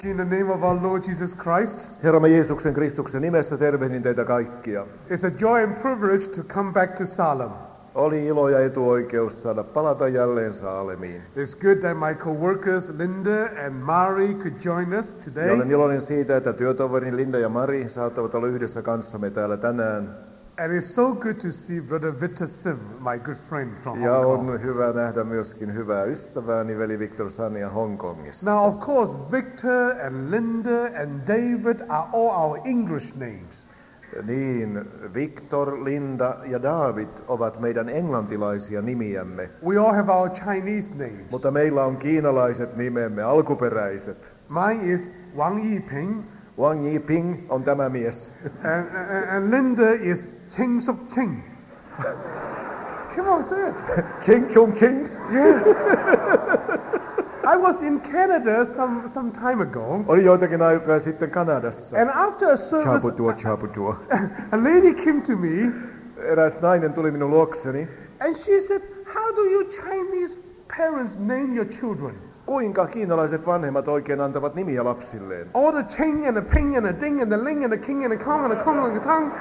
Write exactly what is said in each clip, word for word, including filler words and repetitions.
In the name of our Lord Jesus Christ, Herramme Jeesuksen Kristuksen nimessä tervehdin teitä kaikkia. it's a joy and privilege to come back to Salem. Oli ilo ja etuoikeus saada palata jälleen Saalemiin. It's good that my co-workers Linda and Mari could join us Ja today. olen iloinen siitä, että työtoverini Linda ja Mari saattavat olla yhdessä kanssamme täällä tänään. And it's so good to see Brother Victor Sim, my good friend from Ja Hong Kong. on hyvä nähdä myöskin hyvää ystävääni, veli Victor Sania Hongkongissa. Now, of course, Victor and Linda and David are all our English names. Niin, Victor, Linda ja David ovat meidän englantilaisia nimiämme, We all have our Chinese names. mutta meillä on kiinalaiset nimemme, alkuperäiset. Mine is Wang Yiping, Wang Yiping on tämä mies. and, and, and Linda is Ching Suk Ching. Come on, say it. Ching chung ching. Yes. I was in Canada some, some time ago, Oli joitakin aikaa sitten Kanadassa. and after a service, Chaputua, chaputua. a lady came to me, Eräs nainen tuli minun luokseni. and she said, how do you Chinese parents name your children? Kuinka kiinalaiset vanhemmat oikein antavat nimiä lapsilleen? All the ching and the ping and the ding and the ling and the king and the kong and the kong and the tong.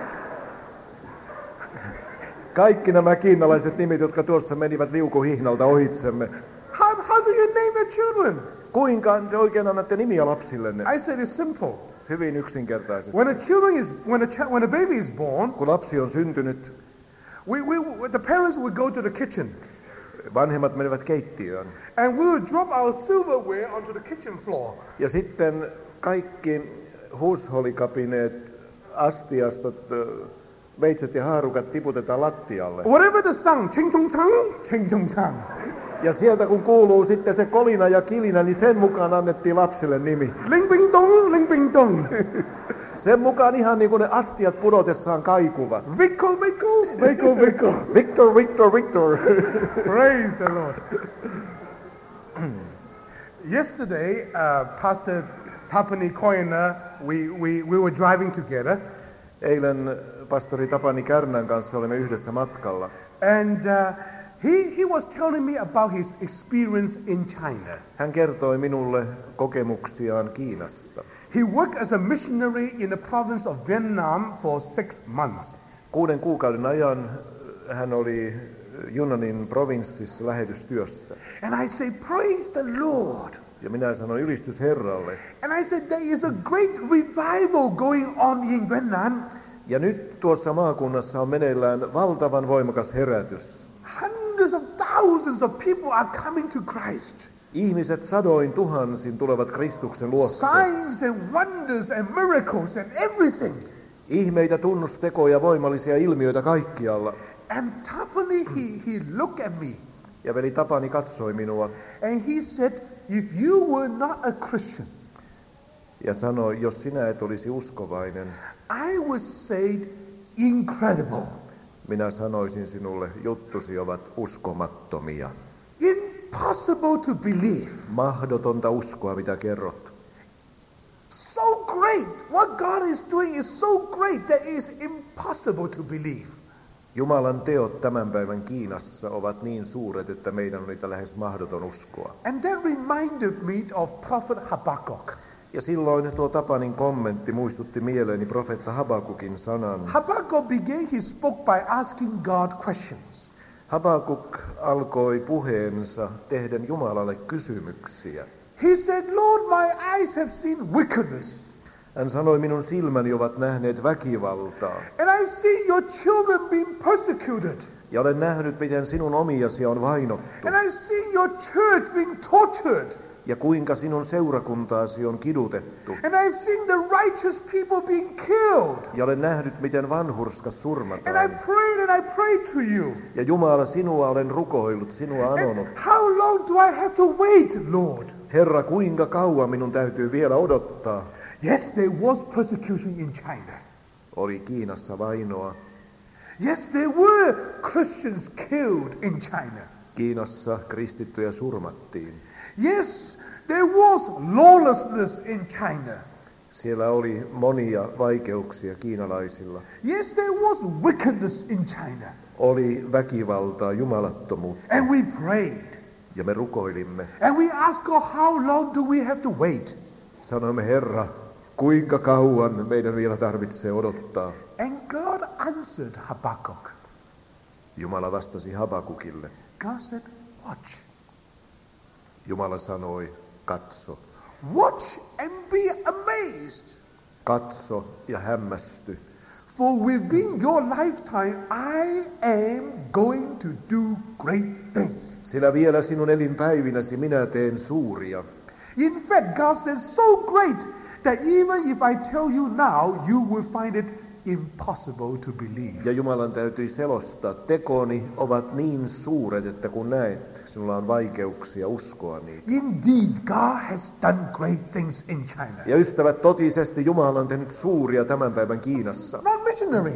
Kaikki nämä kiinalaiset nimet, jotka tuossa menivät liukuhihnalta ohitsemme. How, how do you name your children? Kuinka te oikein annatte nimiä lapsillenne? I said, it's simple. Hyvin yksinkertaisesti. When a children is when a chi- when a baby is born, Kun lapsi on syntynyt, we, we the parents would go to the kitchen, vanhemmat menevät keittiöön. and we would drop our silverware onto the kitchen floor. Ja sitten kaikki huushollikapineet, astiastot, ö, veitset ja haarukat tiputetaan lattialle. Whatever the sound, ching chong chang, ching chong chang. Ja sieltä kun kuuluu sitten se kolina ja kilinä, niin sen mukaan annettiin lapsille nimi. Ling bing dong, ling bing dong. Sen mukaan ihan niin kuin ne astiat pudotessaan kaikuvat. Vico, Vico, Vico, Vico. Victor, Victor, Victor. Praise the Lord. Yesterday, uh, Pastor Tapani Koina, we, we, we were driving together, Eilen pastori Tapani Kärnän kanssa olimme yhdessä matkalla. and uh, he, he was telling me about his experience in China. Hän kertoi minulle kokemuksiaan Kiinasta. He worked as a missionary in the province of Vietnam for six months. Kuuden kuukauden ajan hän oli Yunnanin provinssissa lähetystyössä. And I say, praise the Lord. Ja minä sanoin ylistys Herralle. And I said, there is a great revival going on in Vietnam. Ja nyt tuossa maakunnassa on meneillään valtavan voimakas herätys. Hundreds of thousands of people are coming to Christ. Ihmiset sadoin tuhansin tulevat Kristuksen luokse. Signs and wonders and miracles and everything. Ihmeitä, tunnustekoja, voimallisia ilmiöitä kaikkialla. And Tapani, he, he looked at me Ja veli Tapani katsoi minua and he said, if you were not a Christian, ja sanoi, jos sinä et olisi uskovainen, I would say incredible. minä sanoisin sinulle, juttusi ovat uskomattomia. Impossible to believe. Mahdotonta uskoa, mitä kerrot. So great. What God is doing is so great that it is impossible to believe. Jumalan teot tämän päivän Kiinassa ovat niin suuret, että meidän on niitä lähes mahdoton uskoa. And that reminded me of Prophet Habakkuk. Ja silloin tuo Tapanin kommentti muistutti mieleeni profeetta Habakukin sanan. Habakkuk began his book by asking God questions. Habakuk alkoi puheensa tehden Jumalalle kysymyksiä. He said, Lord, my eyes have seen wickedness. Hän sanoi, minun silmäni ovat nähneet väkivaltaa. And I see your children being persecuted. Ja olen nähnyt, miten sinun omiasi on vainottu. And I see your church being tortured. Ja kuinka sinun seurakuntaasi on kidutettu. And I've seen the righteous people being killed. Ja olen nähnyt, miten vanhurskas And surmataan. I prayed and I prayed to you. Ja Jumala, sinua olen rukoillut, sinua anonut. And how long do I have to wait, Lord? Herra, kuinka kauan minun täytyy vielä odottaa? Yes, there was persecution in China. Oli Kiinassa vainoa. Yes, there were Christians killed in China. Kiinassa kristittyjä surmattiin. Yes, there was lawlessness in China. Siellä oli monia vaikeuksia kiinalaisilla. Yes, there was wickedness in China. Oli väkivaltaa, jumalattomuutta. And we prayed. Ja me rukoilimme. And we asked God, how long do we have to wait? Sanoimme, Herra, kuinka kauan meidän vielä tarvitsee odottaa? And God answered Habakkuk. Jumala vastasi Habakukille. God said, watch. Jumala sanoi, katso. Watch and be amazed. Katso ja hämmästy. For within your lifetime I am going to do great things. Sillä vielä sinun elinpäivinäsi minä teen suuria. In fact, God says so great that even if I tell you now, you will find it impossible to believe. Ja Jumalan täytyi selostaa, tekoni ovat niin suuret, että kun näet, sinulla on vaikeuksia uskoa niitä. Indeed, God has done great things in China. Ja ystävät, totisesti Jumala on tehnyt suuria tämän päivän Kiinassa. Not missionary.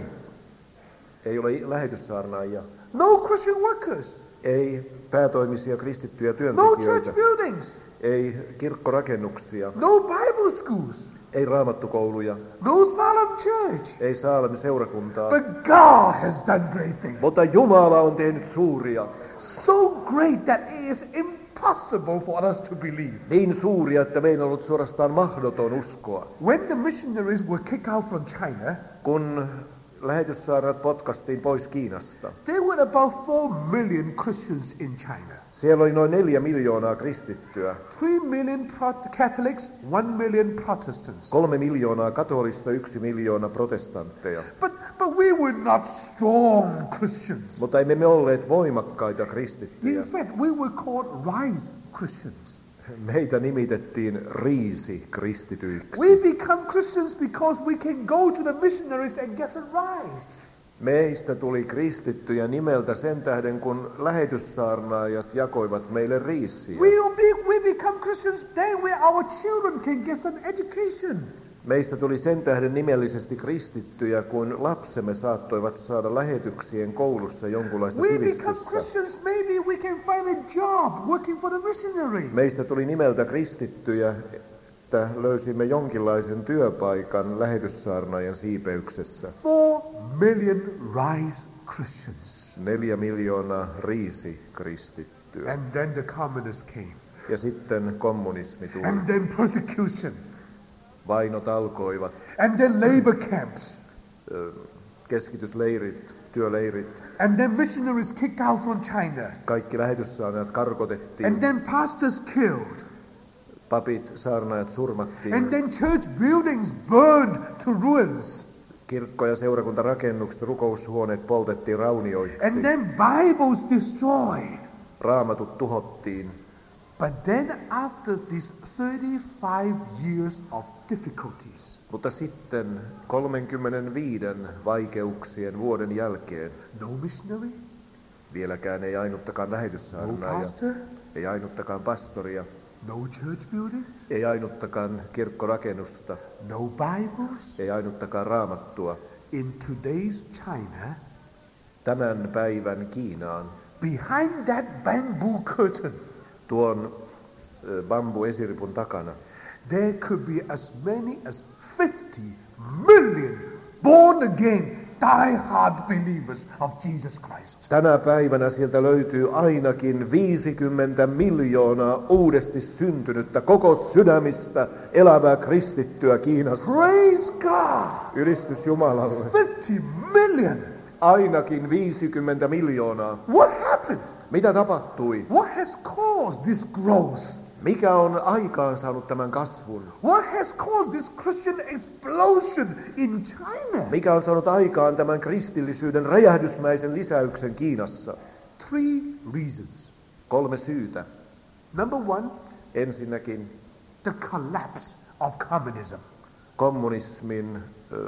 Ei ole lähetyssaarnaajia. No Christian workers. Ei päätoimisia kristittyjä No työntekijöitä. church buildings. Ei kirkkorakennuksia. No Bible schools. Ei raamattukouluja. No Salem church. Ei Saalemin seurakuntaa. But God has done great things. Mutta Jumala on tehnyt suuria. So great that it is impossible for us to believe. Niin suuria, että meidän on ollut suorastaan mahdoton uskoa. When the missionaries were kicked out from China, Kun lähetyssaarnat potkastiin pois Kiinasta, there were about four million Christians in China. siellä oli noin neljä miljoonaa kristittyä. Three million Prot- Catholics, one million Protestants. Kolme miljoonaa katolista, yksi miljoona protestantteja. But, but we were not strong Christians. Mutta emme me olleet voimakkaita In kristittyjä. fact, we were called rise Christians. Meitä nimitettiin riisi We kristityiksi. become Christians because we can go to the missionaries and get a rise. Meistä tuli kristittyjä nimeltä sen tähden, kun lähetyssaarnaajat jakoivat meille riisiä. We, will be, we become Christians then where our children can get some education. Meistä tuli sen tähden nimellisesti kristittyjä, kun lapsemme saattoivat saada lähetyksien koulussa jonkunlaista We become sivistystä. Christians, maybe we can find a job working for the missionary. Meistä tuli nimeltä kristittyjä, että löysimme jonkinlaisen työpaikan lähetyssaarnaajan siipeyksessä. Four million rise Christians. Neljä miljoonaa riisi kristittyä. And then the communists came. Ja sitten kommunismi tuli. And then persecution. Vainot alkoivat. And then labor camps. Ö, Keskitysleirit, työleirit. And then missionaries kicked out from China. Kaikki lähetyssaarnaajat karkotettiin. And then pastors killed. Papit, saarnaajat surmattiin. And then church buildings burned to ruins. Kirkko- ja seurakuntarakennukset, rukoushuoneet poltettiin raunioiksi. And then Bibles destroyed. Raamatut tuhottiin. But then after these thirty-five years of difficulties, Mutta sitten kolmekymmentäviisi vaikeuksien vuoden jälkeen no missionary, vieläkään ei ainuttakaan no lähetyssaarnaajaa, pastor, ei ainuttakaan pastoria, no church building, ei ainuttakaan kirkkorakennusta, no Bibles. ei ainuttakaan raamattua. In today's China, Tämän päivän Kiinaan behind that bamboo curtain, tuon ö, bambuesiripun takana there could be as many as fifty million born again, die-hard believers of Jesus Christ. tänä päivänä sieltä löytyy ainakin viisikymmentä miljoonaa uudesti syntynyttä koko sydämistä elävää kristittyä Kiinassa. Praise God! Ylistys Jumalalle. fifty million! Ainakin viisikymmentä miljoonaa. What happened? Mitä tapahtui? What has caused this growth? Mikä on aikaan saanut tämän kasvun? What has caused this Christian explosion in China? Mikä on saanut aikaan tämän kristillisyyden räjähdysmäisen lisäyksen Kiinassa? Three reasons. Kolme syytä. Number one, Ensinnäkin the collapse of communism. kommunismin ö,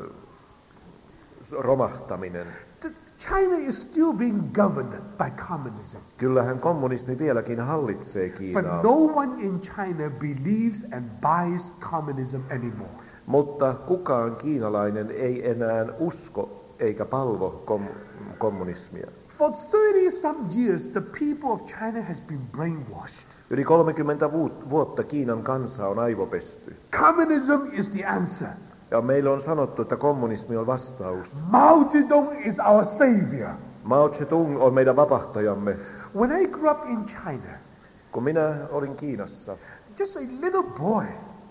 romahtaminen. The- China is still being governed by communism. Kyllähän kommunismi vieläkin hallitsee But Kiinaa, no one in China believes and buys communism anymore. mutta kukaan kiinalainen ei enää usko eikä palvo kom- kommunismia. For thirty some years, the people of China has been brainwashed. Yli kolmekymmentä vu- vuotta Kiinan kansaa on aivopesty. Communism is the answer. Ja meille on sanottu, että kommunismi on vastaus. Mao Zedong is our savior. Mao Zedong on meidän vapahtajamme. When I grew up in China, Kun minä olin Kiinassa, just a little boy,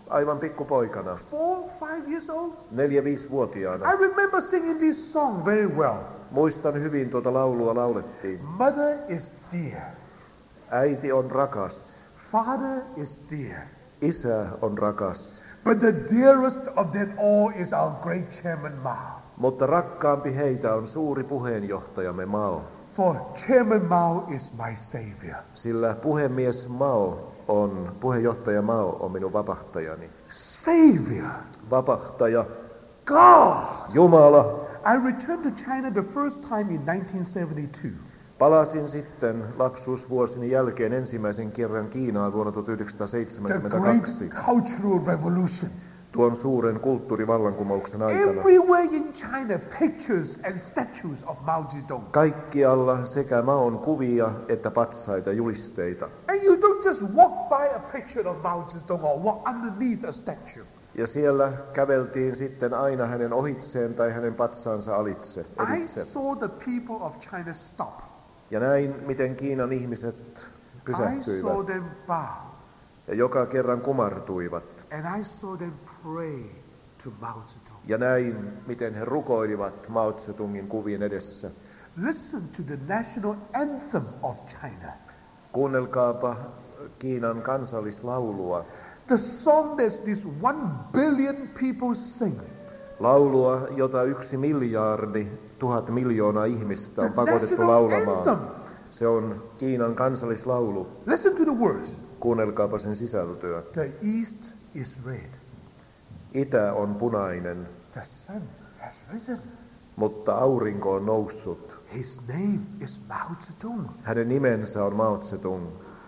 aivan pikkupoikana, four, five years old. neljä-viisivuotiaana. I remember singing this song very well. Muistan hyvin tuota laulua laulettiin. Mother is dear. Äiti on rakas, Father is dear. isä on rakas, But the dearest of them all is our great chairman Mao. mutta rakkaampi heitä on suuri puheenjohtajamme Mao. For Chairman Mao is my savior. Sillä puhemies Mao on, puheenjohtaja Mao on minun vapahtajani. Savior. Vapahtaja, God. Jumala. I returned to China the first time in nineteen seventy-two. Palasin sitten lapsuusvuosini jälkeen ensimmäisen kerran Kiinaan vuonna The great tuhatyhdeksänsataaseitsemänkymmentäkaksi. cultural revolution. Tuon suuren kulttuurivallankumouksen aikana. Everywhere in China, pictures and statues of Mao Zedong. Kaikkialla sekä Maon kuvia että patsaita julisteita. And you don't just walk by a picture of Mao Zedong or walk underneath a statue. Ja siellä käveltiin sitten aina hänen ohitseen tai hänen patsaansa alitse. I Editse. saw the people of China stop. Ja näin, miten Kiinan ihmiset I saw pysähtyivät them bow. ja joka kerran kumartuivat. And I saw them pray to Mao Zedong. Ja näin, miten he rukoilivat Mao Zedongin kuvien edessä. Listen to the national anthem of China. Kuunnelkaapa Kiinan kansallislaulua. The song that this one billion people sing. Laulua, jota yksi miljardi, tuhat miljoonaa ihmistä on The pakotettu national laulamaan. anthem. Se on Kiinan kansallislaulu. Listen to the words. Kuunnelkaapa sen sisältöä. The east is red. Itä on punainen, The sun has risen. mutta aurinko on noussut. His name is Mao Zedong. Hänen nimensä on Mao Zedong.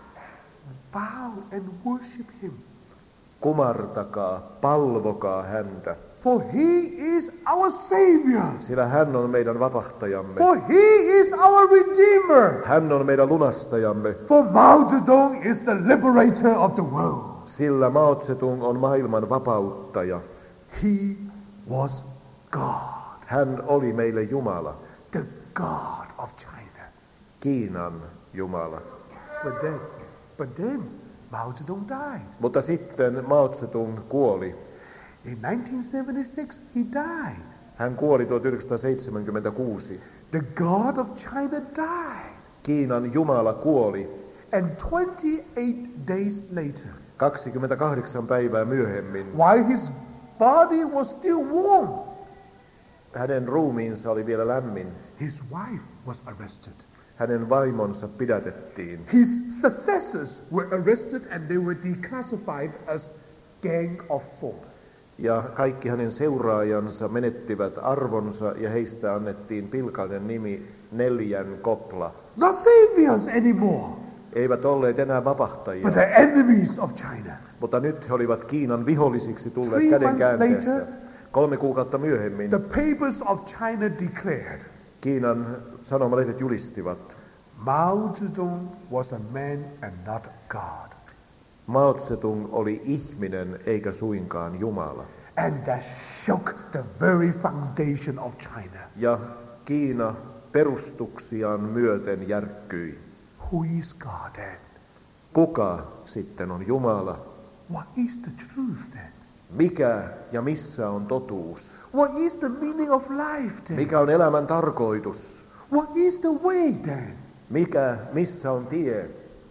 Bow and worship him. Kumartakaa, palvokaa häntä, For he is our savior. sillä hän on meidän vapahtajamme. For he is our redeemer. Hän on meidän lunastajamme, For Mao Zedong is the liberator of the world. sillä Mao Zedong on maailman vapauttaja. He was God. Hän oli meille Jumala, The God of China. Kiinan Jumala. But then, but then Mao Zedong died. Mutta sitten Mao Zedong kuoli. In nineteen seventy-six, he died. Hän kuoli tuhatyhdeksänsataaseitsemänkymmentäkuusi. The God of China died. Kiinan Jumala kuoli. And twenty-eight days later, kaksikymmentäkahdeksan päivää myöhemmin while his body was still warm, hänen ruumiinsa oli vielä lämmin. his wife was arrested. Hänen vaimonsa pidätettiin. His successors were arrested and they were declassified as Gang of Four. Ja kaikki hänen seuraajansa menettivät arvonsa ja heistä annettiin pilkainen nimi Neljän kopla. Not saviors anymore, Eivät olleet enää vapahtajia, but the enemies of China. mutta nyt he olivat Kiinan vihollisiksi tulleet Three käden months käänteessä. later, Kolme kuukautta myöhemmin The papers of China declared Kiinan sanomalehdet julistivat, Mao Zedong was a man and not God. Mao Zedong oli ihminen eikä suinkaan Jumala. And that shook the very foundation of China. Ja Kiina perustuksiaan myöten järkkyi. Who is God then? Kuka sitten on Jumala? What is the truth then? Mikä ja missä on totuus? What is the meaning of life then? Mikä on elämän tarkoitus? What is the way then? Mikä, missä on tie?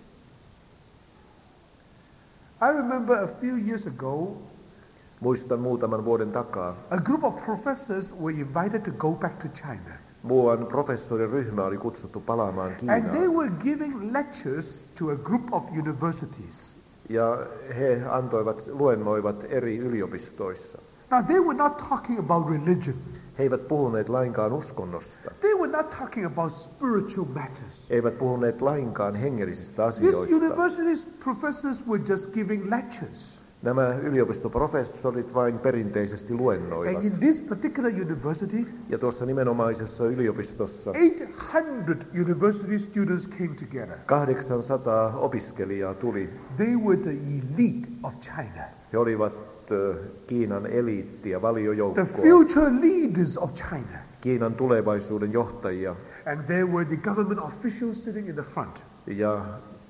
I remember a few years ago, Muistan muutaman vuoden takaa. a group of professors were invited to go back to China. Muuan professoriryhmä oli kutsuttu palaamaan And they Kiinaan. were giving lectures to a group of universities. Ja he antoivat, luennoivat eri yliopistoissa. Now, they were not talking about religion. He eivät puhuneet lainkaan uskonnosta. They were not talking about spiritual matters. Eivät puhuneet lainkaan hengellisistä These asioista. universities professors were just giving lectures. Nämä yliopistoprofessorit vain perinteisesti luennoivat. And in this particular university, Ja tuossa nimenomaisessa yliopistossa eight hundred university students came together. kahdeksansataa opiskelijaa tuli. They were the elite of China, He olivat ö, Kiinan eliittiä, the valiojoukkoa, future leaders of China. Kiinan tulevaisuuden johtajia. And there were the government officials sitting in the front. Ja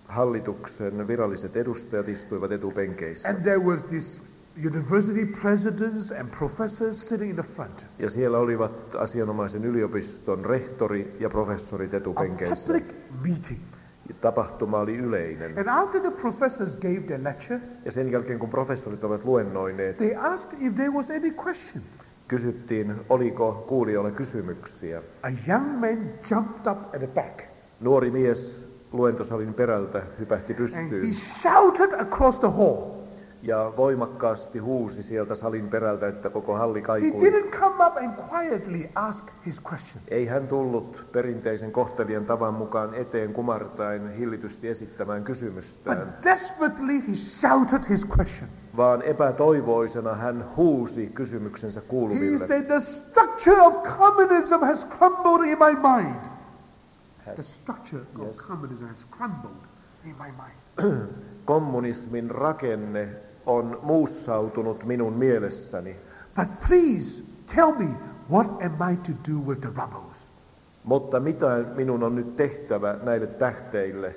Hallituksen viralliset edustajat istuivat etupenkeissä. And there was this university presidents and professors sitting in the front. Ja siellä olivat asianomaisen yliopiston rehtori ja professorit A etupenkeissä. public meeting. Tapahtuma oli yleinen. And after the professors gave their lecture, Ja sen jälkeen kun professorit ovat luennoineet, they asked if there was any question. kysyttiin, oliko kuulijoilla kysymyksiä. A young man jumped up at the back Nuori mies luentosalin perältä hypähti and he pystyyn shouted across the hall. ja voimakkaasti huusi sieltä salin perältä, että koko halli He kaikui. didn't come up and quietly ask his question. Ei hän tullut perinteisen kohtelijan tavan mukaan eteen kumartaen hillitysti esittämään kysymystään, But desperately he shouted his question. vaan epätoivoisena hän huusi kysymyksensä He kuuluville. said, the structure of communism has crumbled in my mind. The structure of Yes. communism has crumbled in my mind. Kommunismin rakenne on muussautunut minun mielessäni, But please tell me, what am I to do with the rebels? mutta mitä minun on nyt tehtävä näille tähteille?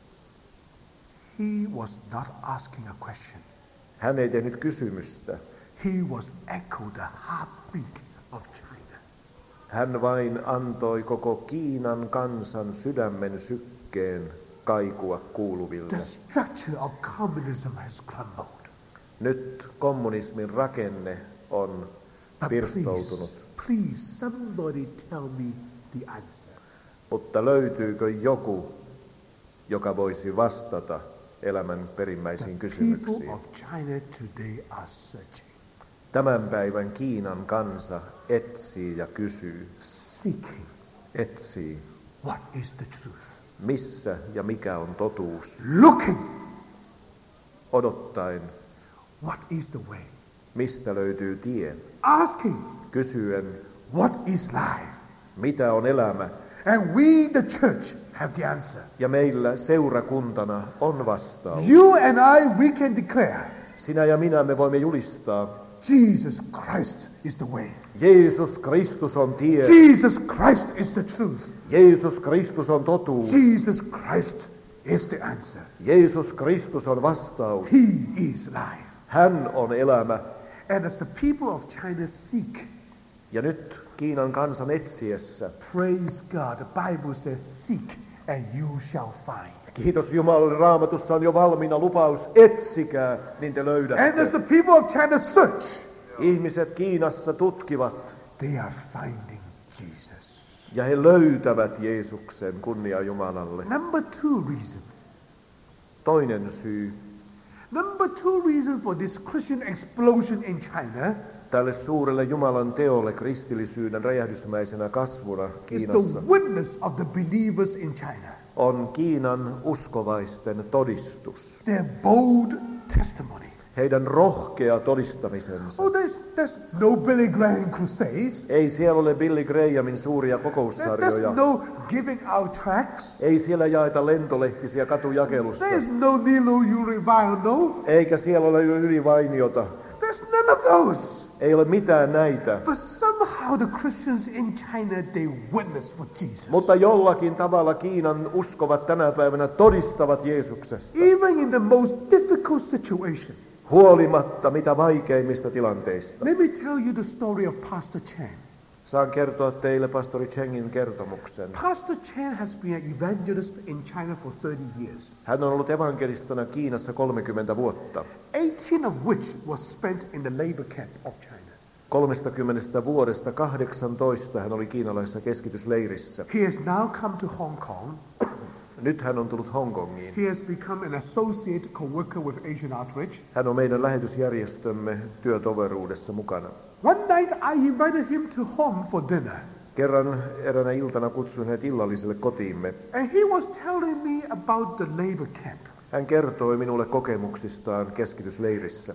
He was not asking a question. Hän ei tehnyt kysymystä. He was echo the heartbeat of China. Hän vain antoi koko Kiinan kansan sydämen sykkeen kaikua kuuluville. The structure of communism has crumbled. Nyt kommunismin rakenne on But pirstoutunut. please, please, somebody tell me the answer. Mutta löytyykö joku, joka voisi vastata elämän perimmäisiin The kysymyksiin? people of China today are searching. Tämän päivän Kiinan kansa etsii ja kysyy, Seeking. etsii, What is the truth? missä ja mikä on totuus, Looking. odottaen, What is the way? mistä löytyy tie, Asking. kysyen, What is life? mitä on elämä, And we, the church, have the answer. ja meillä seurakuntana on vastaus. You and I, we can declare, Sinä ja minä me voimme julistaa, Jesus Christ is the way. Jeesus Kristus on tie, Jesus Christ is the truth. Jeesus Kristus on totuus, Jesus Christ is the answer. Jeesus Kristus on vastaus, He is life. hän on elämä. And as the people of China seek, Ja nyt Kiinan kansan etsiessä, praise God, the Bible says, seek and you shall find. kiitos Jumalalle, Raamatussa on jo valmiina lupaus, etsikää, niin te And as löydätte. the people of China search, Ihmiset Kiinassa tutkivat they are finding Jesus. ja he löytävät Jeesuksen, kunnia Jumalalle. Number two reason. Toinen syy Number two reason for this Christian explosion in China tälle suurelle Jumalan teolle kristillisyyden räjähdysmäisenä kasvuna is Kiinassa the witness of the believers in China. on Kiinan uskovaisten todistus. Their bold testimony. Heidän rohkea todistamisensa. Oh, there's, there's no Billy Graham crusades. Ei siellä ole Billy Grahamin suuria There's, kokoussarjoja. there's no giving out tracts. Ei siellä jaeta lentolehtisiä katujakelussa. There's no Nilo Urivaldo. Eikä siellä ole ylivainiota. There's none of those. Ei ole mitään näitä. But somehow the Christians in China, they witness for Jesus. Mutta jollakin tavalla Kiinan uskovat tänä päivänä todistavat Jeesuksesta. Even in the most difficult situation. Huolimatta mitä vaikeimmista tilanteista. Let me tell you the story of Pastor Chen. Saan kertoa teille pastori Chengin kertomuksen. Pastor Chen has been an evangelist in China for thirty years. Hän on ollut evankelistana Kiinassa kolmekymmentä vuotta. eighteen of which was spent in the labor camp of China. kolmekymmentä vuodesta kahdeksantoista hän oli kiinalaisessa keskitysleirissä. He has now come to Hong Kong. Nyt hän on tullut Hongkongiin. He has become an associate co-worker with Asian Outreach. Hän on meidän lähetysjärjestömme työtoveruudessa mukana. One night I invited him to home for dinner. Kerran eräänä iltana kutsuin hänet illalliselle kotiimme. And he was telling me about the labor camp. Hän kertoi minulle kokemuksistaan keskitysleirissä.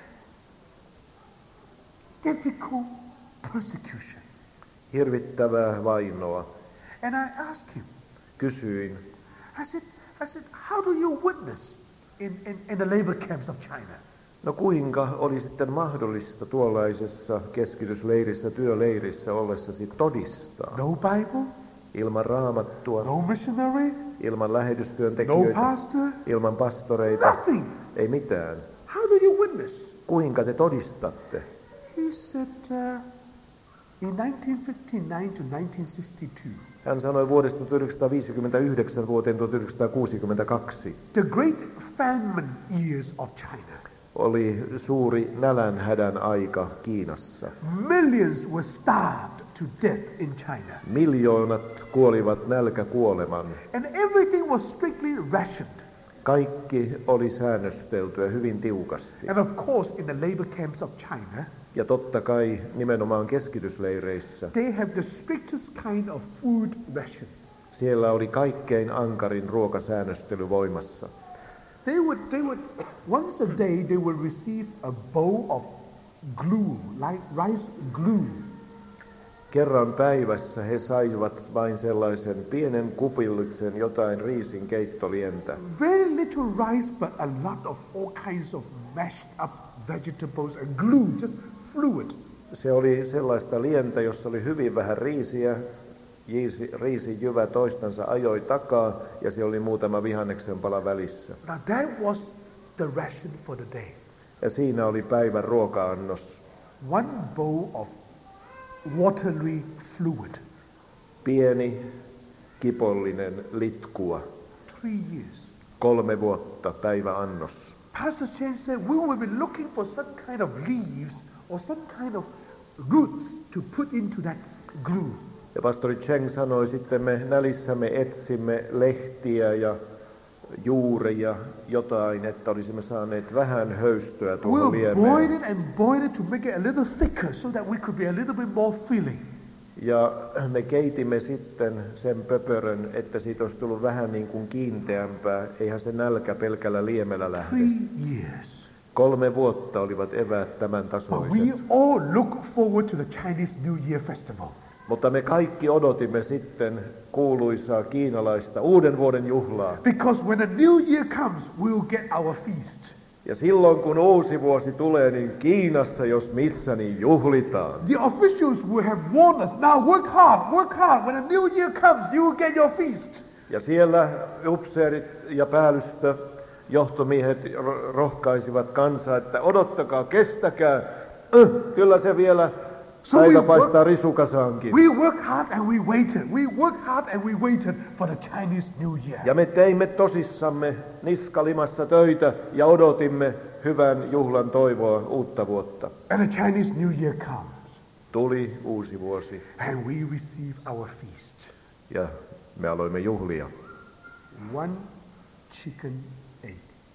Difficult persecution. Hirvittävää vainoa. And I asked him, Kysyin, I said, I said, how do you witness in, in, in the labor camps of China? no kuinka oli sitten mahdollista tuollaisessa keskitysleirissä, työleirissä ollessasi todistaa? No Bible, Ilman raamattua, no missionary, ilman no lähetystyöntekijöitä, pastor, ilman pastoreita, nothing. ei mitään. How do you witness? Kuinka te todistatte? He said, uh, in nineteen fifty-nine to nineteen sixty-two, Hän sanoi vuodesta tuhatyhdeksänsataaviisikymmentäyhdeksän vuoteen tuhatyhdeksänsataakuusikymmentäkaksi the great famine years of China. oli suuri nälänhädän aika Kiinassa. Millions were starved to death in China. Miljoonat kuolivat nälkäkuoleman. And everything was strictly rationed. Kaikki oli säännösteltyä hyvin tiukasti. And of course, in the labor camps of China, Ja totta kai nimenomaan keskitysleireissä. they have the strictest kind of food ration. Siellä oli kaikkein ankarin ruokasäännöstely voimassa. They would, they would, once a day, they would receive a bowl of glue, like rice glue. Kerran päivässä he saivat vain sellaisen pienen kupilluksen jotain riisin keittolientä. Very little rice, but a lot of all kinds of mashed up vegetables and glue, just fluid. Se oli sellaista lientä, jossa oli hyvin vähän riisiä. Jiisi, riisijyvä toistansa ajoi takaa ja siellä oli muutama vihanneksen pala välissä. Now that was the ration for the day. Ja siinä oli päivän ruoka-annos. One bowl of watery fluid. Pieni, kipollinen litkua. Three years. Kolme vuotta päiväannos. Pastor Chen said we will be looking for some kind of leaves or some kind of roots to put into that glue. Ja pastori Cheng sanoi sitten, me nälissämme etsimme lehtiä ja juuria, jotain, että olisimme saaneet vähän höystöä tuohon We'll boil liemeen. it and boil it to make it a little thicker so that we could be a little bit more filling. Ja me keitimme sitten sen pöpörön, että siitä olisi tullut vähän niin kuin kiinteämpää. Eihän se nälkä pelkällä liemellä lähde. Three years. Kolme vuotta olivat eväät tämän But tasoiset. we all look forward to the Chinese New Year festival. Mutta me kaikki odotimme sitten kuuluisaa kiinalaista uuden vuoden juhlaa. Because when the New Year comes, we'll get our feast. Ja silloin kun uusi vuosi tulee, niin Kiinassa jos missä, niin juhlitaan. The officials will have warned us, now work hard, work hard. When the New Year comes, you will get your feast. Ja siellä upseerit ja päällystö, johtomiehet ro- rohkaisivat kansaa, että odottakaa, kestäkää. Öh, kyllä se vielä So we päivä work- paistaa risukasaankin. We worked hard and we waited. We worked hard and we waited for the Chinese New Year. Ja me teimme tosissamme niskalimassa töitä ja odotimme hyvän juhlan toivoa uutta vuotta. And the Chinese New Year comes. Tuli uusi vuosi And we receive our feast. ja me aloimme juhlia. One chicken egg.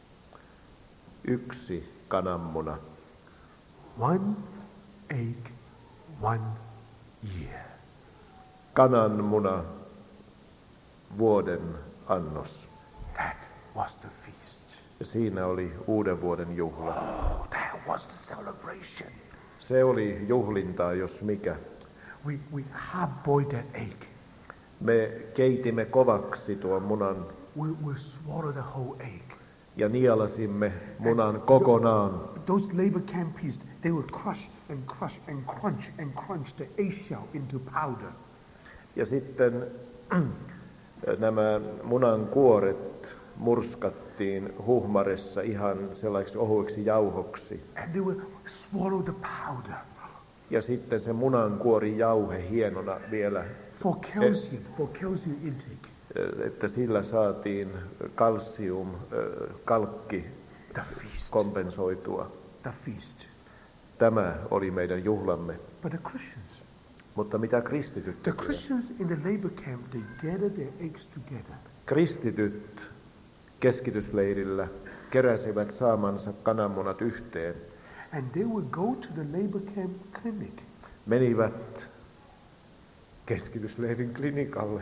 Yksi kananmuna. One egg, one year. Kananmuna, vuoden annos. That was the feast. Ja siinä oli uuden vuoden juhla. Oh, that was the celebration. Se oli juhlintaa, jos mikä. We, we hard-boiled that egg. Me keitimme kovaksi tuon munan We, we swallowed the whole egg. ja nielasimme munan kokonaan. Those labor campists, they would crush and crush and crunch and crunch the eggshell into powder. Ja sitten nämä munan kuoret murskattiin huhmaressa ihan sellaiseksi ohueksi jauhoksi. And they would swallow the powder Ja sitten se munan kuori jauhe hienona vielä, for calcium, for calcium intake. että sillä saatiin kalsium, kalkki The feast. kompensoitua. The feast. Tämä oli meidän juhlamme. But the Christians, Mutta mitä kristityt the tekevät? Christians in the labor camp, they gather their eggs together. Kristityt keskitysleirillä keräsivät saamansa kananmunat yhteen. And they would go to the labor camp clinic. Menivät keskitysleirin klinikalle.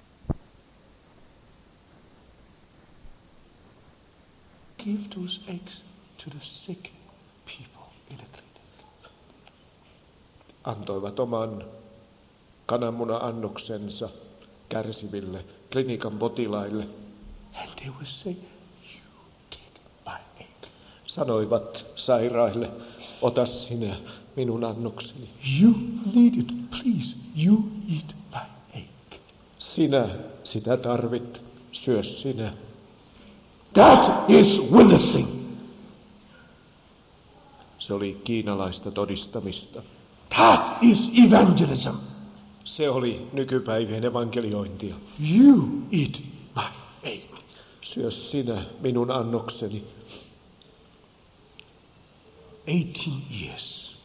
Give those eggs to the sick people in the clinic. Antoivat oman kananmuna-annoksensa kärsiville klinikan potilaille. And they would say, you take my egg. Sanoivat sairaille, ota sinä minun annokseni. You need it, please. You eat my egg. Sinä sitä tarvit, syö sinä. That is witnessing. Se oli kiinalaista todistamista. That is evangelism. Se oli nykypäivien evankeliointia. You eat my faith. Syö sinä minun annokseni. eighteen years.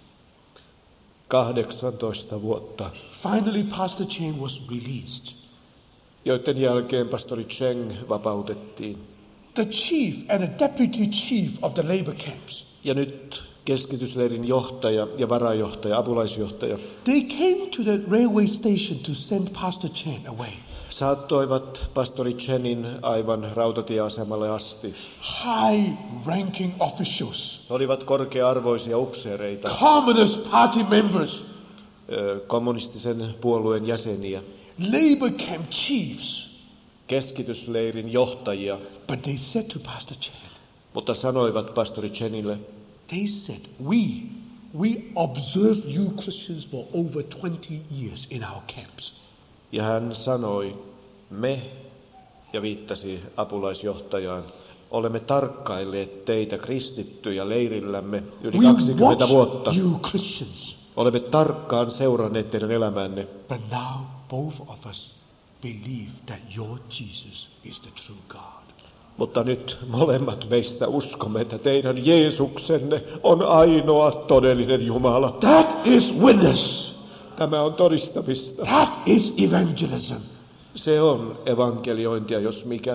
kahdeksantoista vuotta. Finally, Pastor Cheng was released. Joiden jälkeen pastori Cheng vapautettiin. The chief and the deputy chief of the labor camps. Ja nyt keskitysleirin johtaja ja varajohtaja, apulaisjohtaja, They came to the railway station to send Pastor Cheng away. saattoivat pastori Chenin aivan rautatieasemalle asti. High-ranking officials, He olivat korkea-arvoisia upseereita, Communist Party members, ö, kommunistisen puolueen jäseniä, labor camp chiefs. keskitysleirin johtajia, But they said to Pastor Cheng, mutta sanoivat pastori Chenille, they said, we, we observed you Christians for over twenty years in our camps. ja hän sanoi, me, ja viittasi apulaisjohtajaan, olemme tarkkailleet teitä kristittyjä leirillämme yli We kaksikymmentä vuotta. watched you Christians. Olemme tarkkaan seuranneet teidän elämänne, But now both of us believe that your Jesus is the true God. mutta nyt molemmat meistä uskomme, että teidän Jeesuksenne on ainoa todellinen Jumala. That is witness. Tämä on todistamista. That is evangelism. Se on evankeliointia, jos mikä.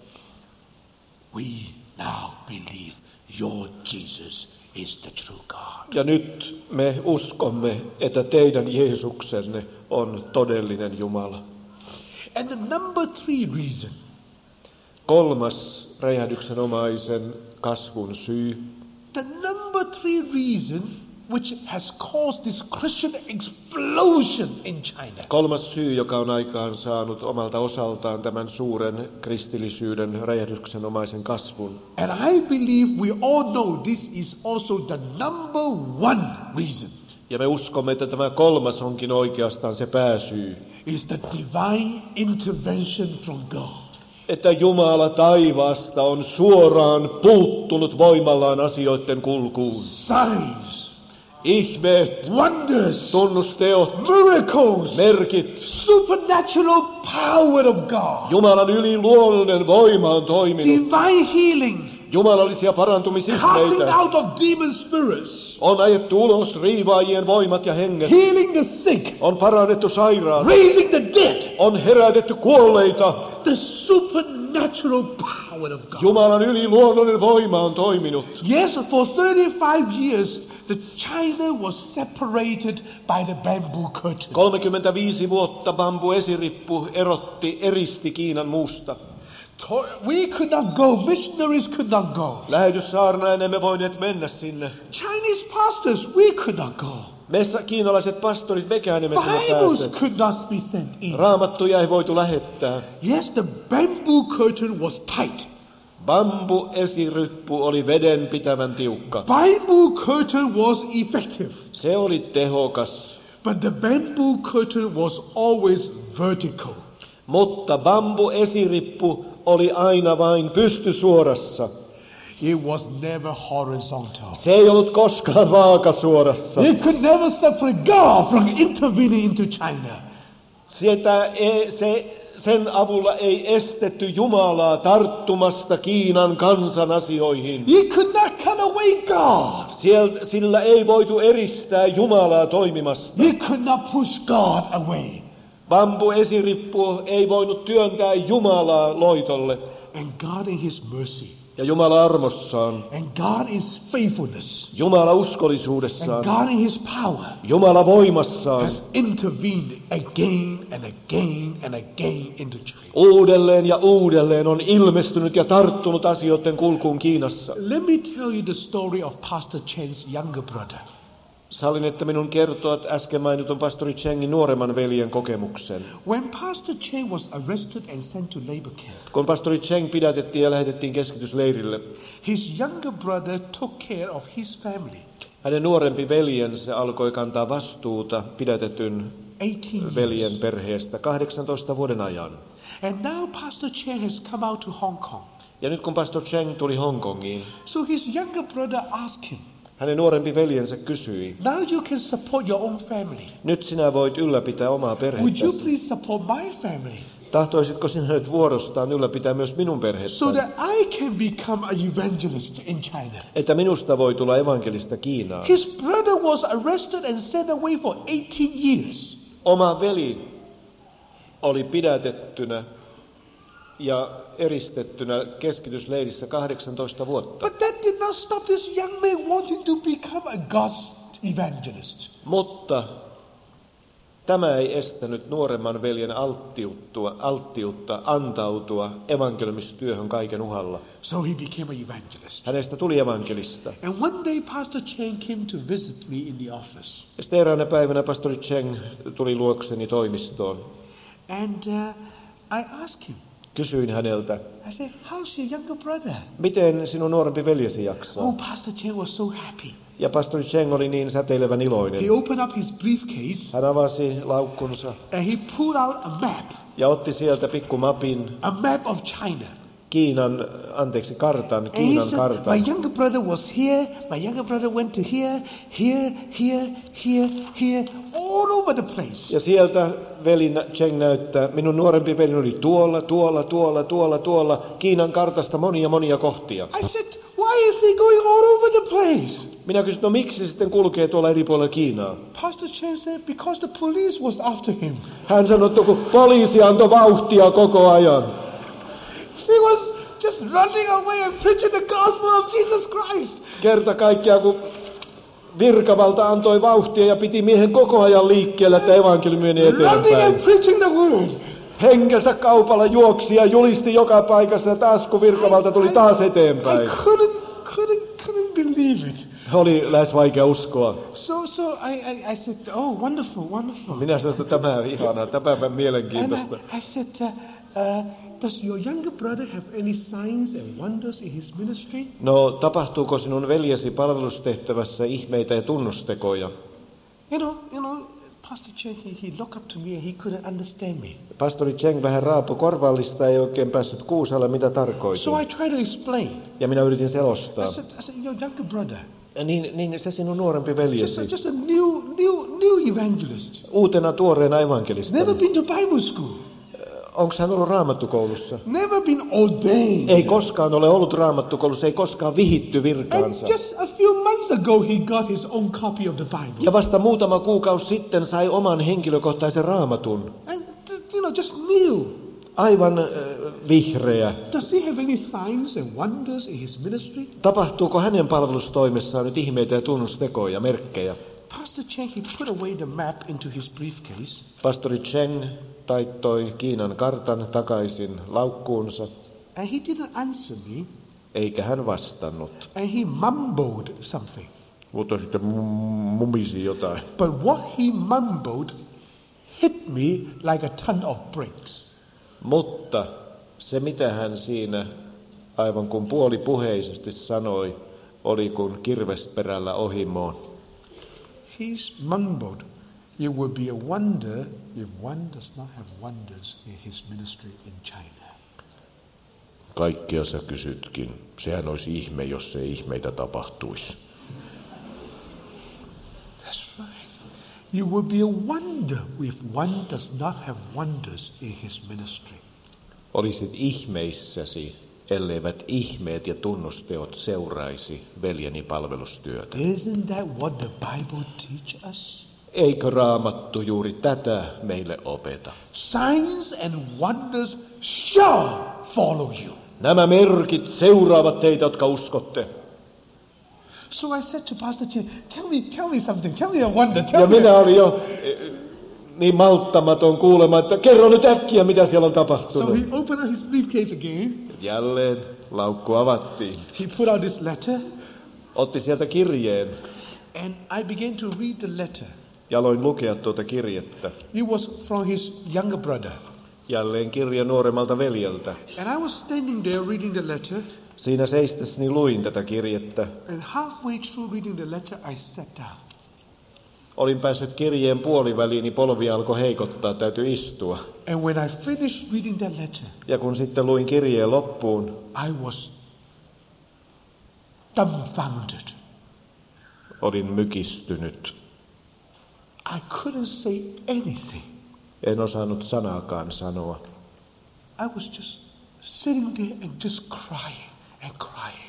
We now believe your Jesus is the true God. Ja nyt me uskomme, että teidän Jeesuksenne on todellinen Jumala. And the number three reason, Kolmas räjähdyksenomaisen kasvun syy, the number three reason which has caused this Christian explosion in China, kolmas syy, joka on aikaan saanut omalta osaltaan tämän suuren kristillisyyden räjähdyksenomaisen kasvun. and I believe we all know this is also the number one reason, Ja me uskomme, että tämä kolmas onkin oikeastaan se pääsyy, is the divine intervention from God. että Jumala taivaasta on suoraan puuttunut voimallaan asioiden kulkuun. Signs, Ihmeet, wonders, tunnusteot, miracles, merkit, supernatural power of God, Jumalan yliluonnollinen voima on toiminut. divine healing, Jumalallisia casting parantumisihmeitä out of demon spirits, on ajettu ulos riivaajien voimat ja henget. healing the sick, On parannettu sairaat. raising the dead, On herätetty kuolleita. the supernatural power of God. Jumalan yliluonnollinen voima on toiminut. Yes, for thirty-five years, the China was separated by the bamboo curtain. kolmekymmentäviisi vuotta bambuesirippu erotti, eristi Kiinan muusta. To- We could not go, missionaries could not go. Lähetyssaarnaajien emme voineet mennä sinne. Chinese pastors, we could not go. Me sa- kiinalaiset pastorit, mekään emme sinne Bibles pääse. could not be sent in. Raamattuja ei voitu lähettää. Yes, the bamboo curtain was tight. Bambuesirippu oli veden pitävän tiukka. Bamboo curtain was effective, Se oli tehokas, but the bamboo curtain was always vertical. mutta bambuesirippu oli aina vain pystysuorassa. It was never horizontal. Se ei ollut koskaan vaakasuorassa. It could never separate God from intervening into China. Sitä ei, se, sen avulla ei estetty Jumalaa tarttumasta Kiinan kansan asioihin. It could not cut away God. Sieltä, sillä ei voitu eristää Jumalaa toimimasta. It could not push God away. Bambuesirippu ei voinut työntää Jumalaa loitolle. And God in His mercy, Ja Jumala armossaan, and God in His faithfulness, Jumala and uskollisuudessaan, God in His power Jumala voimassaan, has intervened again and again and again into China. uudelleen ja uudelleen on ilmestynyt ja tarttunut asioiden kulkuun Kiinassa. Let me tell you the story of Pastor Chen's younger brother. Sallin, että minun kertoa äsken mainitun pastori Chengin nuoremman veljen kokemuksen. When Pastor Chen was arrested and sent to labor camp, Kun pastori Cheng pidätettiin ja lähetettiin keskitysleirille, his younger brother took care of his family. hänen nuorempi veljensä alkoi kantaa vastuuta pidätetyn eighteen veljen years. perheestä kahdeksantoista vuoden ajan. And now Pastor Cheng has come out to Hong Kong. Ja nyt kun pastor Cheng tuli Hongkongiin, So his younger brother asked him, hänen nuorempi veljensä kysyi, now you can support your own family. nyt sinä voit ylläpitää omaa Would you perhettäsi. please support my family Tahtoisitko sinä nyt vuorostaan ylläpitää myös minun so perhettäni, that I can become a evangelist in China? että minusta voi tulla evankelista Kiinaan? His brother was arrested and sent away for eighteen years. Oma veli oli pidätettynä ja eristettynä keskitysleirissä kahdeksantoista vuotta. But that did not stop this young man wanting to become a God's evangelist. Mutta tämä ei estänyt nuoremman veljen alttiutta, alttiutta antautua evankeliumistyöhön kaiken uhalla. So he became an evangelist. Hänestä tuli evankelista. And one day Pastor Cheng came to visit me in the office. Ja sitten eräänä päivänä pastori Cheng tuli luokseni toimistoon. And uh, I asked him, Kysyin häneltä, I said, how's your younger brother? miten sinun nuorempi veljesi jaksaa? Oh, Pastor Cheng was so happy. Ja pastori Cheng oli niin säteilevän iloinen. He opened up his briefcase Hän avasi laukkunsa and he pulled out a map, ja otti sieltä pikkumapin, a map of China. Kiinan, anteeksi, kartan, And he Kiinan said, kartan. my younger brother was here, my younger brother went to here, here, here, here, here, all over the place. Ja sieltä veli Cheng näyttää, minun nuorempi veli oli tuolla, tuolla, tuolla, tuolla, tuolla, Kiinan kartasta monia, monia kohtia. I said, why is he going all over the place? Minä kysyin, no miksi se sitten kulkee tuolla eri puolilla Kiinaa? Pastor Chen said, because the police was after him. Hän sanoi, että kun poliisi antoi vauhtia koko ajan. He was just running away and preaching the gospel of Jesus Christ. Kerta kaikkiaan, kun virkavalta antoi vauhtia ja piti miehen koko ajan liikkeellä, että evankeliumi meni Running and eteenpäin. preaching the word. Henkensä kaupalla juoksi ja julisti joka paikassa ja taas kun virkavalta tuli taas I eteenpäin. couldn't, couldn't, couldn't believe it. Oli lähes vaikea uskoa. So, so I, I, I said, oh, wonderful, wonderful. Minä sanoin, että tämä on ihanaa, tämäpä And mielenkiintoista. I, I said, uh, uh, does your younger brother have any signs and wonders in his ministry? No, tapahtuuko sinun veljesi palvelustehtävässä ihmeitä ja tunnustekoja? You know, you know, Pastor Chen, he, he looked up to me and he couldn't understand me. Pastori Cheng vähän raapui korvallista, ei oikein päässyt kuusalle, mitä tarkoitin. So I tried to explain. Ja minä yritin selostaa. I said, I said, your younger brother, Niin, niin se sinun nuorempi just a, veljesi, just a new, new, new evangelist. uutena tuoreena evankelista. Never been to Bible school. Onko hän ollut raamattukoulussa? Never been ordained. Ei koskaan ole ollut raamattukoulussa, ei koskaan vihitty And virkaansa. just a few months ago, he got his own copy of the Bible. Ja vasta muutama kuukausi sitten sai oman henkilökohtaisen raamatun. And, you know, just new. Aivan äh, vihreä. Does he have any signs and wonders in his ministry? Tapahtuuko hänen palvelustoimessaan nyt ihmeitä ja tunnustekoja, merkkejä? Pastor Cheng, he put away the map into his briefcase. Pastori Cheng taittoi Kiinan kartan takaisin laukkuunsa, And he didn't answer me. eikä hän vastannut. And he mumbled something. Mutta sitten mumisi jotain. But what he mumbled hit me like a ton of bricks. Mutta se, mitä hän siinä aivan kuin puolipuheisesti sanoi, oli kuin kirvesperällä ohimoon. He's mumbled, it would be a wonder if one does not have wonders in his ministry in China. Kaikkea sä kysytkin. Sehän olisi ihme, jos ei ihmeitä tapahtuisi. That's right. It would be a wonder if one does not have wonders in his ministry. Olisit ihmeissäsi, elleivät ihmeet ja tunnusteot seuraisi veljeni palvelustyötä. Isn't that what the Bible teaches us? Eikö Raamattu juuri tätä meille opeta? Signs and wonders shall follow you. Nämä merkit seuraavat teitä, jotka uskotte. So I said to Pastor Chen, tell me, tell me something, tell me a wonder, tell Ja me. minä olin jo eh, niin malttamaton kuulemaan, että kerro nyt äkkiä, mitä siellä on So tapahtunut. he opened up his briefcase again. Jälleen laukku avattiin. He put out this letter, Otti sieltä kirjeen and I began to read the letter. ja aloin lukea tuota kirjettä. It was from his younger brother. Jälleen kirja nuoremmalta veljeltä. And I was standing there reading the letter, Siinä seistessäni luin tätä kirjettä. and halfway through reading the letter, I sat down. Olin päässyt kirjeen puoliväliin, niin polvi alkoi heikottaa, täytyi istua. And when I finished reading that letter, Ja kun sitten luin kirjeen loppuun, I was dumbfounded. olin mykistynyt. I couldn't say anything. En osannut sanaakaan sanoa. I was just sitting there and just crying and crying.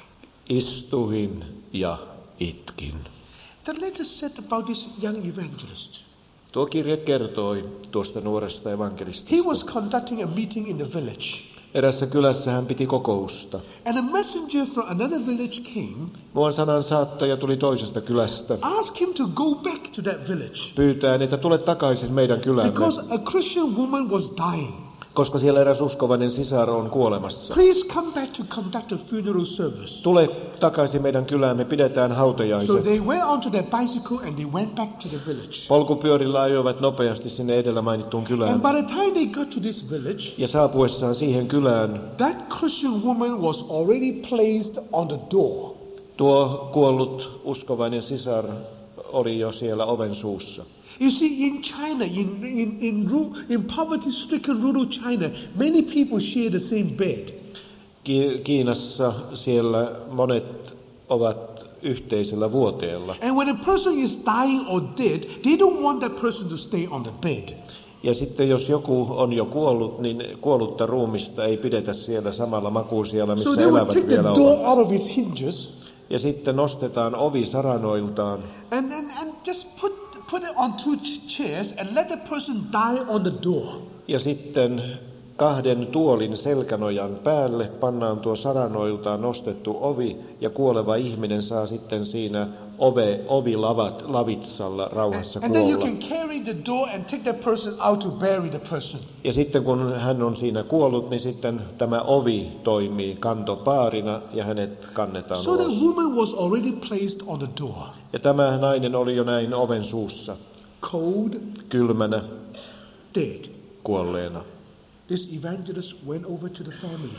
Istuin ja itkin. The letter said about this young evangelist. Tuo kirje kertoi tuosta nuoresta He evankelistista. was conducting a meeting in the village. Erässä kylässä hän piti kokousta. And a messenger from another village came, Muuan sanan saattaja tuli toisesta kylästä. asked him to go back to that village Pyytää, että tule takaisin meidän kyläämme, because a Christian woman was dying. koska siellä eräs uskovainen sisar on kuolemassa. Please come back to conduct a funeral service. Tule takaisin meidän kyläämme, pidetään So hautajaiset. they went onto their bicycle and they went back to the village. Polkupyörillä ajoivat nopeasti sinne edellä mainittuun And kylään. by the time they got to this village, Ja saapuessaan siihen kylään, that Christian woman was already placed on the door. tuo kuollut uskovainen sisar oli jo siellä oven suussa. You see, in China, in, in, in, ru- in poverty-stricken rural China, many people share the same bed. Ki- Kiinassa siellä monet ovat yhteisellä vuoteella. And when a person is dying or dead, they don't want that person to stay on the bed. Ja sitten jos joku on jo kuollut, niin kuollutta ruumista ei pidetä siellä samalla makuusijalla, So missä they would elävät take the vielä door ovat. out of his hinges Ja sitten nostetaan ovi saranoiltaan and, and, and just put, put it on two ch- chairs and let the person die on the door. ja sitten kahden tuolin selkänojan päälle pannaan tuo saranoiltaan nostettu ovi ja kuoleva ihminen saa sitten siinä ove, ovilavat lavitsalla rauhassa And then you kuolla. can carry the door and take that person out to bury the person. Ja sitten kun hän on siinä kuollut, niin sitten tämä ovi toimii kantopaarina ja hänet kannetaan So the ulos. woman was already placed on the door. Ja tämä nainen oli jo näin oven suussa, Cold, kylmänä, dead. kuolleena. This evangelist went over to the family.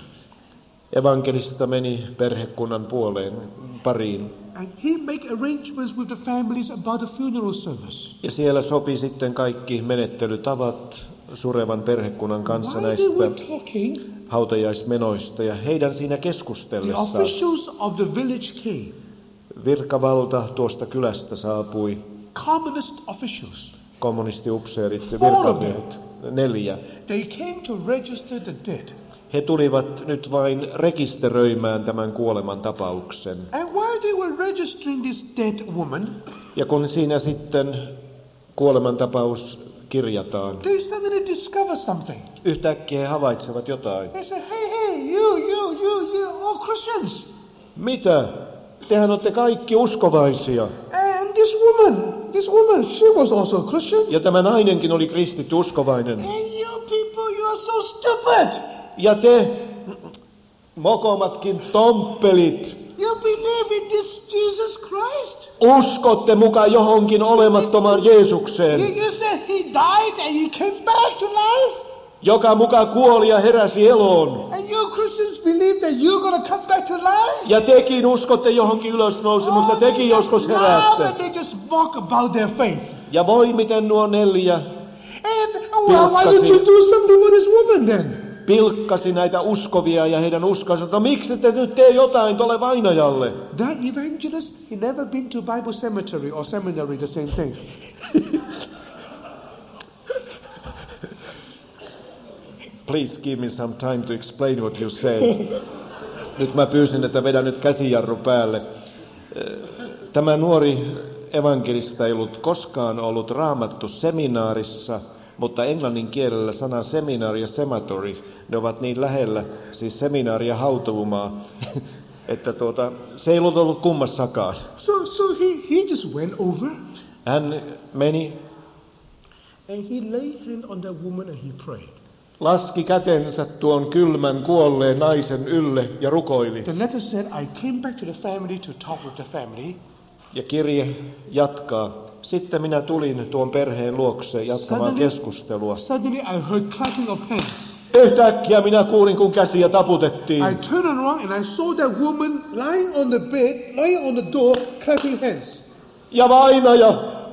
Evankelista meni perhekunnan puoleen, pariin. And he make arrangements with the families about the funeral service. Ja siellä sopi sitten kaikki menettelytavat surevan perhekunnan kanssa While they were näistä talking, hautajaismenoista. Ja heidän siinä the keskustellessaan officials of the village came. virkavalta tuosta kylästä saapui, Communist officials. kommunistiupseerit, Four of them. virkamiehet, neljä. They came to register the dead. He tulivat nyt vain rekisteröimään tämän kuoleman tapauksen. And while they were registering this dead woman, Ja kun siinä sitten kuolemantapaus kirjataan, they suddenly discover something. yhtäkkiä he havaitsevat jotain. They say, hey, hey, you, you, you, you, all Christians. Mitä? Tehän olette kaikki uskovaisia. And this woman, this woman, she was also a Christian. Ja tämä nainenkin oli kristitty uskovainen. And you people, you are so stupid. Ja te, mokomatkin tomppelit, You believe in this Jesus Christ. uskotte mukaan johonkin olemattomaan You, Jeesukseen, you said he died and he came back to life. joka mukaan kuoli ja heräsi eloon. And you Christians believe that you're going to come back to life. Ja tekin uskotte johonkin ylösnousemusta, Oh, they tekin just joskus laugh and heräätte. they just mock about their faith. Ja voi miten nuo neljä And well, why didn't you do something for this woman then? pilkkasi näitä uskovia ja heidän uskonsa, että no miksi te nyt tee jotain tuolle vainajalle? That evangelist, he never been to Bible cemetery or seminary, the same thing. Please give me some time to explain what you said. Nyt mä pyysin, että vedän nyt käsijarru päälle. Tämä nuori evankelista ei ollut koskaan ollut raamattu seminaarissa, mutta englannin kielellä sana seminaari ja cemetery, ne ovat niin lähellä, siis seminaari ja hautaumaa, että tuota, se ei ollut ollut kummassakaan. So, so he, he just went over Hän meni, and he laid hand on that woman and he prayed. laski kätensä tuon kylmän kuolleen naisen ylle ja rukoili. The letter said, I came back to the family to talk with the family. Ja kirje jatkaa. Sitten minä tulin tuon perheen luokse jatkamaan Suddenly- keskustelua. Suddenly I heard clapping of hands. Yhtäkkiä minä kuulin, kun käsiä taputettiin. I turned around and I saw that woman lying on the bed, lying on the door, clapping hands. Ja vainaja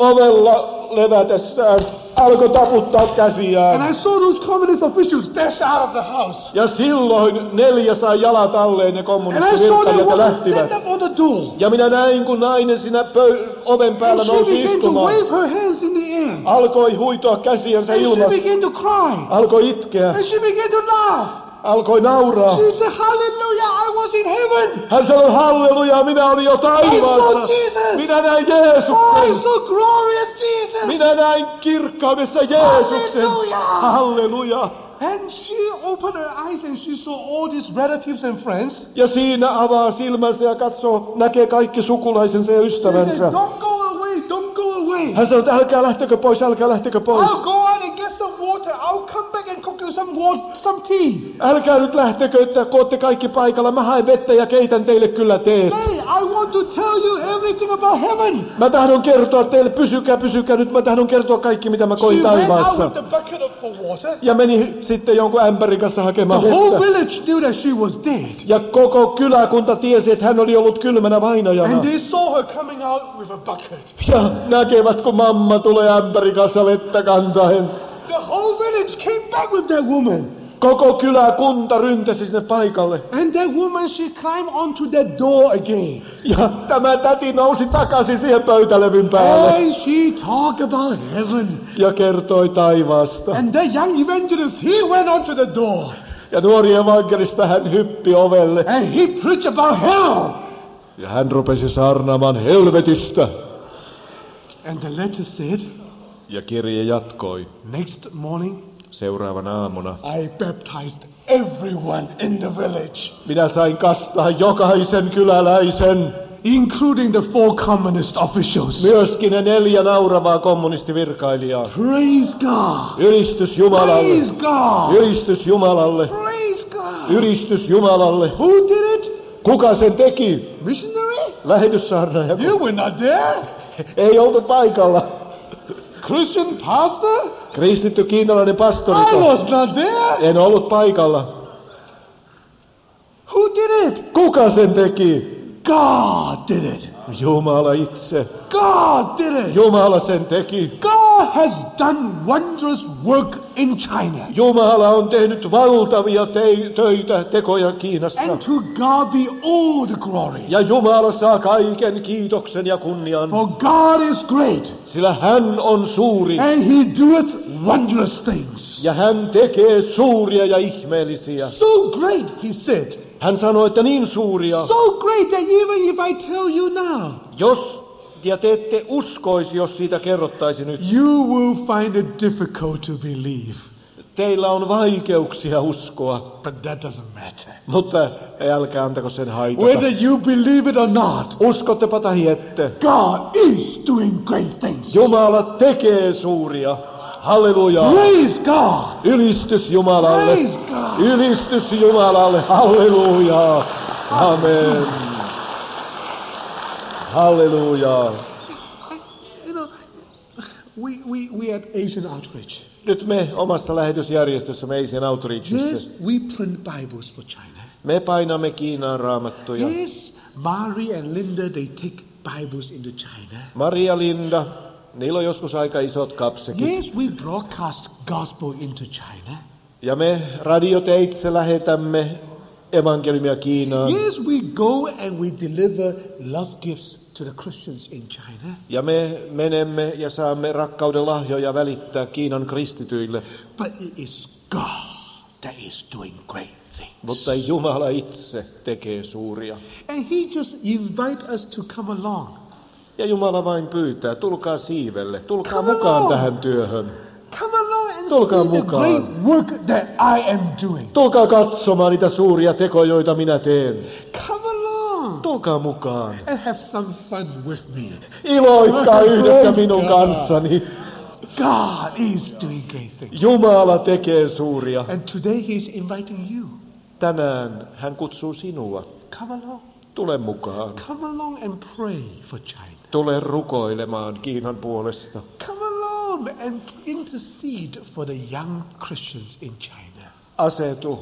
ovella levätessään alkoi taputtaa käsiään. And I saw those communist officials dash out of the house. Ja silloin neljä sai jalat alleen ja And I kommunistivirkailijat saw that ja woman lähtivät. stand up on the door. Ja minä näin, kun nainen siinä pöy- oven päällä And she nousi began to istumaan. wave her hands in the air. Alkoi huitoa käsiänsä And she ilmassa. began to cry. Alkoi itkeä. And she began to laugh. Alkoi nauraa. She said, hallelujah, I was in heaven. Hän sanoi, halleluja, minä olin jo I saw taivaassa. Jesus. Minä näin Oh, I Jeesuksen. saw glorious Jesus. Minä näin kirkkaudessa Jeesuksen. Halleluja. Halleluja. And she opened her eyes and she saw all these relatives and friends. Ja siinä avaa silmänsä ja katsoo, näkee kaikki sukulaisensa ja She said, ystävänsä. don't go away, don't go away. Hän sanoi, että älkää lähtekö pois, älkää lähtekö pois. I'll go out and get some water. I'll come back and cook you some water, some tea. Älkää nyt lähtekö, että kun ootte kaikki paikalla. Mä haen vettä ja keitän teille kyllä teet. Hey, I want to tell you everything about heaven. Mä tahdon kertoa teille, pysykää, pysykää nyt. Mä tahdon kertoa kaikki, mitä mä koin She went out taivaassa. with the bucket of for water. Ja meni sitten jonkun ämpärin kanssa hakemaan The whole vettä. village knew that she was dead. Ja koko kyläkunta tiesi, että hän oli ollut kylmänä vainajana. And they saw her coming out with a bucket. Ja näkevät, kun mamma tulee ämpärin kanssa vettä kantaen. The whole village came back with that woman. Koko kyläkunta ryntäsi sinne paikalle. And that woman, she climbed onto that door again. Ja tämä täti nousi takaisin siihen pöytälevyn päälle. And she talked about heaven. Ja kertoi taivaasta. And that young evangelist, he went onto the door. Ja nuori evankelista hän hyppi ovelle. And he preached about hell. Ja hän rupesi saarnaamaan helvetistä. And the letter said, Ja kirje jatkoi. next morning, Seuraavana aamuna I baptized everyone in the village, minä sain kastaa jokaisen kyläläisen, including the four communist officials. myöskin ne neljä nauravaa kommunistivirkailijaa. Praise God. Ylistys Jumalalle. Praise God. Ylistys Jumalalle. Praise God. Ylistys Jumalalle. Who did it? Kuka sen teki? Missionary? Lähetyssaarnaaja. You were not there. Ei oltu paikalla. Christian pastor? Kristitty kiinalainen I pastori. was not there. En ollut paikalla. Who did it? Kuka sen teki? God did it. Jumala itse. God did it. Jumala sen teki. God has done wondrous work in China. Jumala on tehnyt valtavia te- töitä, tekoja Kiinassa. And to God be all the glory. Ja Jumala saa kaiken kiitoksen ja kunnian. For God is great. Sillä hän on suuri. And he doeth wondrous things. Ja hän tekee suuria ja ihmeellisiä. So great, he said. Hän sanoi, että niin suuria. So great that even if I tell you now, Jos, ja te ette uskoisi, jos siitä kerrottaisi nyt. you will find it difficult to believe. Teillä on vaikeuksia uskoa, But that doesn't matter. mutta älkää antako sen haitata. Whether you believe it or not, Uskottepa tai ette. God is doing great things. Jumala tekee suuria. Halleluja. Praise God. Ylistys Jumalalle. Praise God. Ylistys Jumalalle. Halleluja. Amen. Halleluja. You know, we, we, we at Asian Outreach, Nyt me omassa lähetysjärjestössämme Asian Outreachissa, yes, we print Bibles for China. me painamme Kiinaan raamattuja. Yes, Mari and Linda, they take Bibles into China. Maria Linda, niillä on joskus aika isot kapsekit. Yes, we broadcast gospel into China. Ja me radioteitse lähetämme evankeliumia Kiinaan. Yes, we go and we deliver love gifts to the Christians in China. Ja me menemme ja saamme rakkauden lahjoja välittää Kiinan kristityille. But it is God that is doing great things. Mutta Jumala itse tekee suuria. And he just invite us to come along. Ja Jumala vain pyytää, tulkaa siivelle, tulkaa Come mukaan along. tähän työhön. Come along and Tulkaa see the mukaan. great work that I am doing. Tulkaa katsomaan niitä suuria tekoja, joita minä teen. Come along Tulkaa mukaan. and have some fun with me. Iloitkaa yhdessä Praise minun God. kanssani. God is doing great things. Jumala tekee suuria. And today he is inviting you. Tänään hän kutsuu sinua. Come along. Tule mukaan. Come along and pray for China. Tule rukoilemaan Kiinan puolesta. Come along and intercede for the young Christians in China. Asetu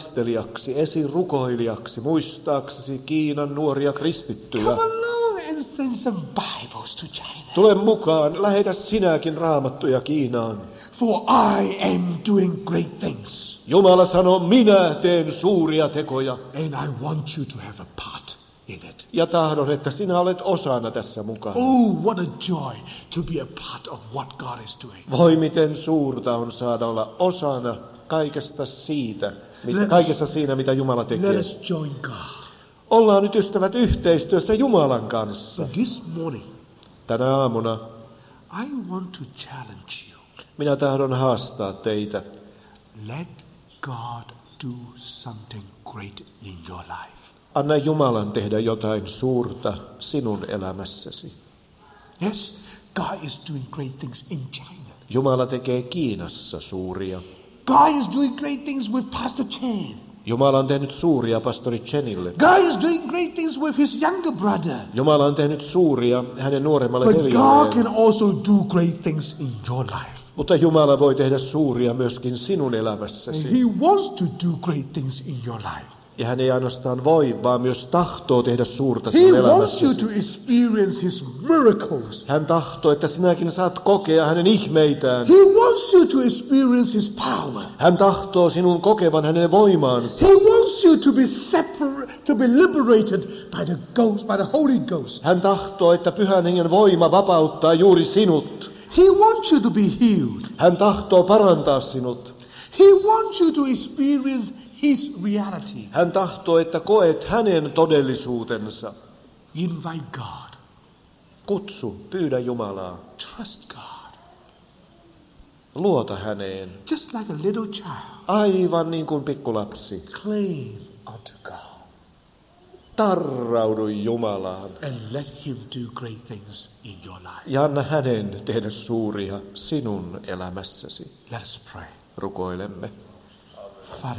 rukoustaistelijaksi, esirukoilijaksi, muistaaksesi Kiinan nuoria kristittyjä. Come along and send some Bibles to China. Tule mukaan, lähetä sinäkin raamattuja Kiinaan. For I am doing great things. Jumala sanoo, minä teen suuria tekoja. And I want you to have a part in it. Ja tahdon, että sinä olet osana tässä mukana. Oh, what a joy to be a part of what God is doing. Voi miten suurta on saada olla osana kaikesta siitä, mit, kaikessa siinä, mitä Jumala tekee. Let us join God. Ollaan nyt ystävät yhteistyössä Jumalan kanssa. So this morning, Tänä aamuna I want to challenge you. minä tahdon haastaa teitä. Let God do something great in your life. Anna Jumalan tehdä jotain suurta sinun elämässäsi. Yes, God is doing great things in China. Jumala tekee Kiinassa suuria. God is doing great things with Pastor Chen. Jumala on tehnyt suuria pastori Chenille. God is doing great things with his younger brother. Jumala on tehnyt suuria hänen nuoremmalle But God can veljelleen. also do great things in your life. Mutta Jumala voi tehdä suuria myöskin sinun And elämässäsi. he wants to do great things in your life. Ja hän ei ainoastaan voi, vaan myös tahtoo tehdä suurta He sinun wants you elämässäsi. to experience his miracles. Hän tahtoo, että sinäkin saat kokea hänen ihmeitään. He wants you to experience his power. Hän tahtoo sinun kokevan hänen voimaansa. He wants you to be separate, to be liberated by the ghost, by the Holy Ghost. Hän tahtoo, että pyhän hengen voima vapauttaa juuri sinut. He wants you to be healed. Hän tahtoo parantaa sinut. He wants you to experience his reality. Hän tahtoo, että koet hänen todellisuutensa. Invite God. Kutsu, pyydä Jumalaa. Trust God. Luota häneen. Just like a little child. Aivan niin kuin pikkulapsi. Cling unto God. Tarraudu Jumalaan. And let him do great things in your life. Ja anna hänen tehdä suuria sinun elämässäsi. Let us pray. Rukoilemme. Father,